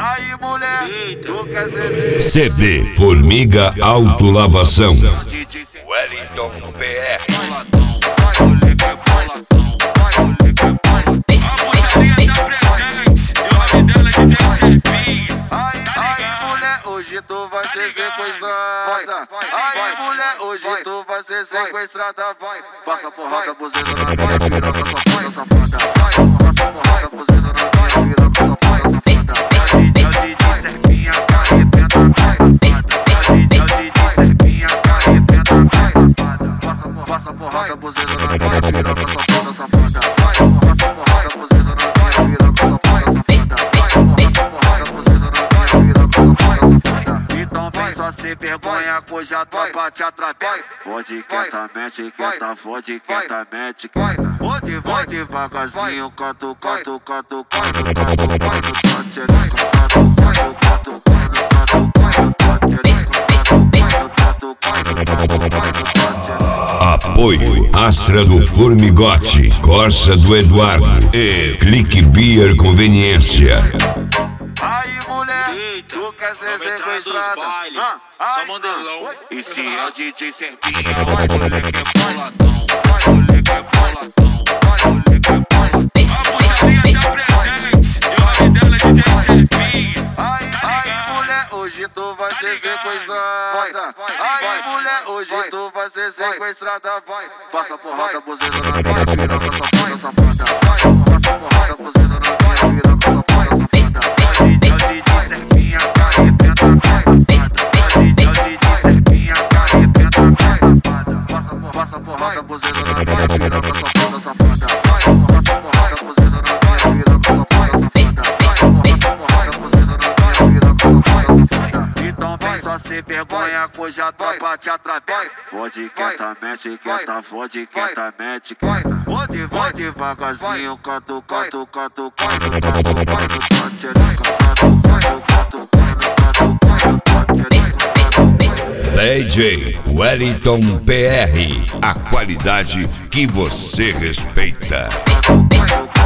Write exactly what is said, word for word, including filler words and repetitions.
Aí mulher, tu quer ser C D Formiga Autolavação. Wellington P R. Hoje tu vai ser sequestrada. Aí mulher, hoje tu vai ser sequestrada. Vai, passa porrada, buzeta na vai, piroca safada, safada. Vai, passa porrada, buzeta na vai, piroca safada, safada. É o Didi Serpinha, carrepenta com safada. É o Didi Serpinha, carrepenta com safada. Passa, passa porrada, buzeta na vai, piroca safada, safada. Vai, passa porrada, buzeta na vai, piroca safada, safada. Vai, passa porrada, buzeta na vai, piroca safada, safada. Então vem só sem vergonha, que hoje a tropa te atravessa. Pode quietamente, quieta, pode quietamente, quieta. Pode, vai devagarzinho, canto, canto, canto, canto, canto, canto, canto, Apoio Astra do Formigote, Corsa do Eduardo e Clique Beer Conveniência. Aí mulher, tu quer ser sequestrada? Só modelão. E se é o Didi Serpinha, vai moleque é boladão, vai moleque é boladão, vai moleque é boladão. A putaria tá presente, e o nome dela é D J Serpinha. Aí, aí mulher, hoje tu vai ser sequestrada. Aí mulher, hoje tu vai ser sequestrada. Vai, passa porrada, buzeta na vai, piroca safada, safada. Vai, passa porrada, buzeta na vai, piroca safada, safada. É o Didi Serpinha, carrepenta com safada. É o Didi Serpinha, carrepenta com safada. Passa, passa porrada, buzeta na vai, piroca safada, safada. Vai, passa porrada, buzeta na vai, piroca safada, safada. Vai, passa porrada, buzeta na vai, piroca safada, safada. Então vem só sem vergonha, que hoje a tropa te atravessa. Pode quietamente, quieta, pode quietamente, quieta. Pode, vai devagarzinho, canto, canto, canto, canto, canto, canto, canto, D J Wellington P R, a qualidade que você respeita. canto, canto,